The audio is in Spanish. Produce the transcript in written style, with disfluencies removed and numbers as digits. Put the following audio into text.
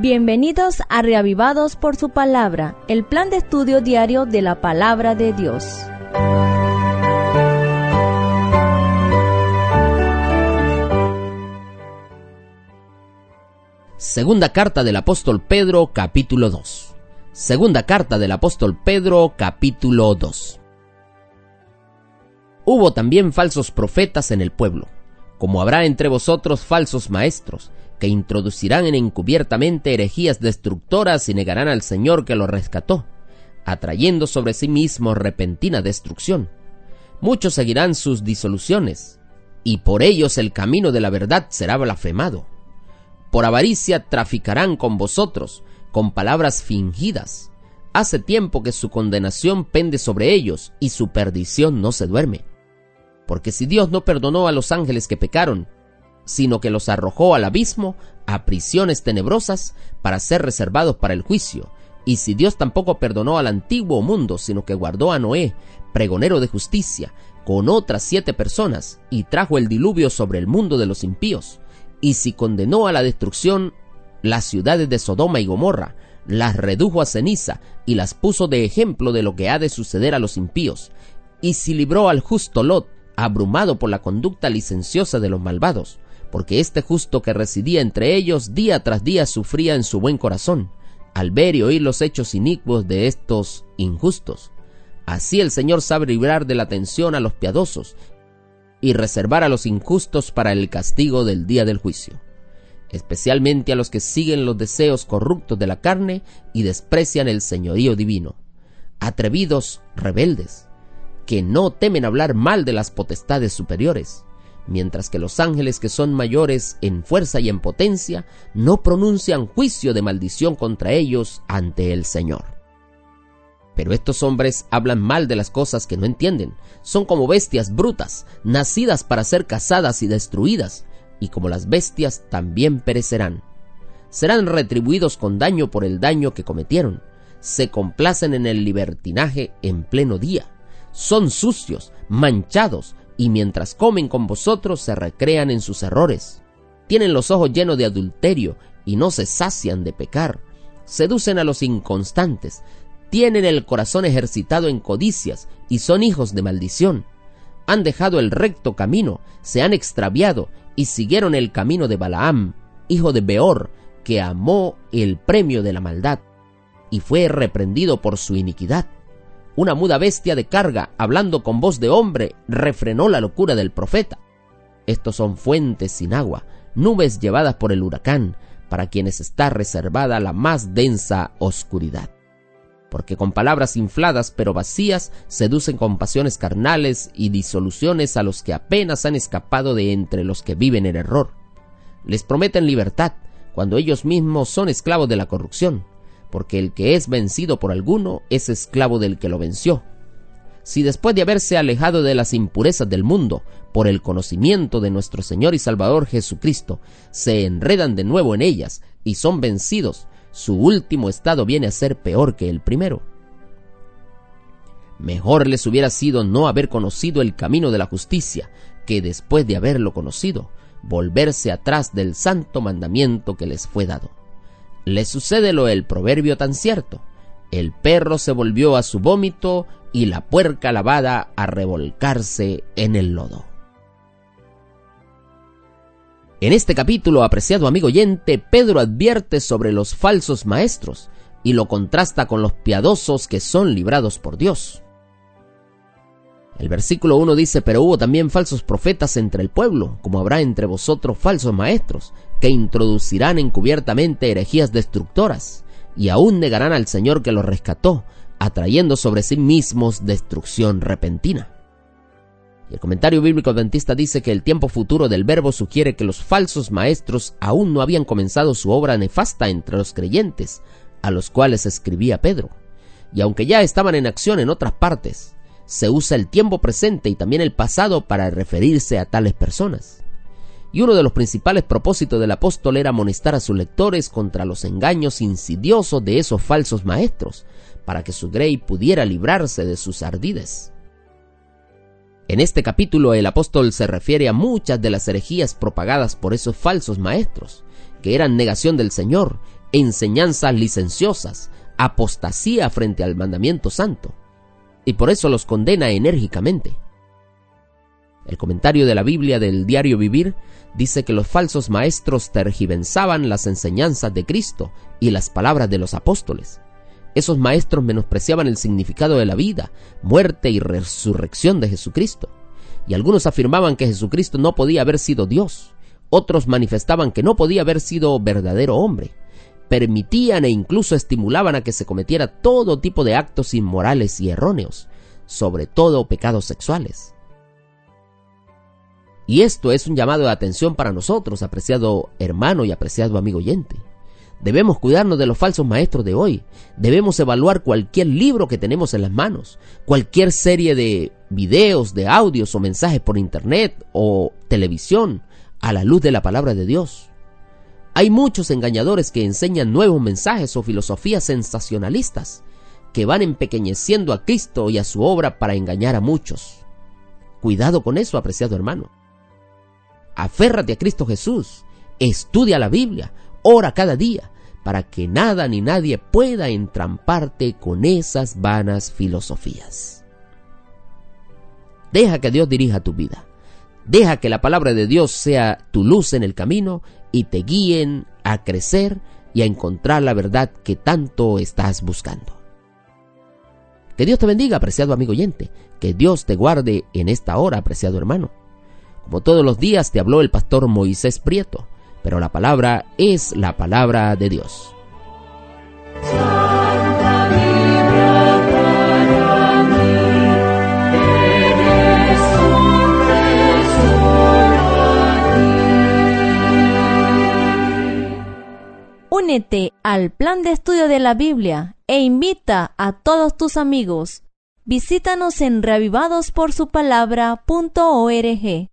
Bienvenidos a Reavivados por su Palabra, el plan de estudio diario de la Palabra de Dios. Segunda carta del apóstol Pedro, capítulo 2. Segunda carta del apóstol Pedro, capítulo 2. Hubo también falsos profetas en el pueblo, como habrá entre vosotros falsos maestros, que introducirán encubiertamente herejías destructoras y negarán al Señor que los rescató, atrayendo sobre sí mismos repentina destrucción. Muchos seguirán sus disoluciones, y por ellos el camino de la verdad será blasfemado. Por avaricia traficarán con vosotros, con palabras fingidas. Hace tiempo que su condenación pende sobre ellos, y su perdición no se duerme. Porque si Dios no perdonó a los ángeles que pecaron, sino que los arrojó al abismo, a prisiones tenebrosas, para ser reservados para el juicio, y si Dios tampoco perdonó al antiguo mundo, sino que guardó a Noé, pregonero de justicia, con otras 7 personas, y trajo el diluvio sobre el mundo de los impíos, y si condenó a la destrucción las ciudades de Sodoma y Gomorra, las redujo a ceniza, y las puso de ejemplo de lo que ha de suceder a los impíos, y si libró al justo Lot, abrumado por la conducta licenciosa de los malvados, porque este justo que residía entre ellos día tras día sufría en su buen corazón, al ver y oír los hechos inicuos de estos injustos. Así el Señor sabe librar de la tensión a los piadosos, y reservar a los injustos para el castigo del día del juicio, especialmente a los que siguen los deseos corruptos de la carne y desprecian el señorío divino, atrevidos rebeldes, que no temen hablar mal de las potestades superiores, mientras que los ángeles que son mayores en fuerza y en potencia no pronuncian juicio de maldición contra ellos ante el Señor. Pero estos hombres hablan mal de las cosas que no entienden, son como bestias brutas, nacidas para ser cazadas y destruidas, y como las bestias también perecerán. Serán retribuidos con daño por el daño que cometieron, se complacen en el libertinaje en pleno día, son sucios, manchados, y mientras comen con vosotros se recrean en sus errores. Tienen los ojos llenos de adulterio y no se sacian de pecar. Seducen a los inconstantes. Tienen el corazón ejercitado en codicias y son hijos de maldición. Han dejado el recto camino, se han extraviado y siguieron el camino de Balaam, hijo de Beor, que amó el premio de la maldad y fue reprendido por su iniquidad. Una muda bestia de carga, hablando con voz de hombre, refrenó la locura del profeta. Estos son fuentes sin agua, nubes llevadas por el huracán, para quienes está reservada la más densa oscuridad. Porque con palabras infladas pero vacías seducen con pasiones carnales y disoluciones a los que apenas han escapado de entre los que viven en error. Les prometen libertad, cuando ellos mismos son esclavos de la corrupción. Porque el que es vencido por alguno es esclavo del que lo venció. Si después de haberse alejado de las impurezas del mundo, por el conocimiento de nuestro Señor y Salvador Jesucristo, se enredan de nuevo en ellas y son vencidos, su último estado viene a ser peor que el primero. Mejor les hubiera sido no haber conocido el camino de la justicia, que después de haberlo conocido, volverse atrás del santo mandamiento que les fue dado. Les sucede lo del proverbio tan cierto: el perro se volvió a su vómito y la puerca lavada a revolcarse en el lodo. En este capítulo, apreciado amigo oyente, Pedro advierte sobre los falsos maestros y lo contrasta con los piadosos que son librados por Dios. El versículo 1 dice: pero hubo también falsos profetas entre el pueblo, como habrá entre vosotros falsos maestros, que introducirán encubiertamente herejías destructoras, y aún negarán al Señor que los rescató, atrayendo sobre sí mismos destrucción repentina. Y el comentario bíblico adventista dice que el tiempo futuro del verbo sugiere que los falsos maestros aún no habían comenzado su obra nefasta entre los creyentes, a los cuales escribía Pedro, y aunque ya estaban en acción en otras partes, se usa el tiempo presente y también el pasado para referirse a tales personas. Y uno de los principales propósitos del apóstol era amonestar a sus lectores contra los engaños insidiosos de esos falsos maestros, para que su grey pudiera librarse de sus ardides. En este capítulo el apóstol se refiere a muchas de las herejías propagadas por esos falsos maestros, que eran negación del Señor, enseñanzas licenciosas, apostasía frente al mandamiento santo, y por eso los condena enérgicamente. El comentario de la Biblia del Diario Vivir dice que los falsos maestros tergiversaban las enseñanzas de Cristo y las palabras de los apóstoles. Esos maestros menospreciaban el significado de la vida, muerte y resurrección de Jesucristo. Y algunos afirmaban que Jesucristo no podía haber sido Dios. Otros manifestaban que no podía haber sido verdadero hombre. Permitían e incluso estimulaban a que se cometiera todo tipo de actos inmorales y erróneos, sobre todo pecados sexuales. Y esto es un llamado de atención para nosotros, apreciado hermano y apreciado amigo oyente. Debemos cuidarnos de los falsos maestros de hoy. Debemos evaluar cualquier libro que tenemos en las manos, cualquier serie de videos, de audios o mensajes por internet o televisión a la luz de la palabra de Dios. Hay muchos engañadores que enseñan nuevos mensajes o filosofías sensacionalistas que van empequeñeciendo a Cristo y a su obra para engañar a muchos. Cuidado con eso, apreciado hermano. Aférrate a Cristo Jesús, estudia la Biblia, ora cada día, para que nada ni nadie pueda entramparte con esas vanas filosofías. Deja que Dios dirija tu vida. Deja que la palabra de Dios sea tu luz en el camino y te guíen a crecer y a encontrar la verdad que tanto estás buscando. Que Dios te bendiga, apreciado amigo oyente. Que Dios te guarde en esta hora, apreciado hermano. Como todos los días te habló el pastor Moisés Prieto, pero la palabra es la palabra de Dios. Santa Biblia para mí, eres un tesoro aquí. Únete al plan de estudio de la Biblia e invita a todos tus amigos. Visítanos en reavivadosporsupalabra.org.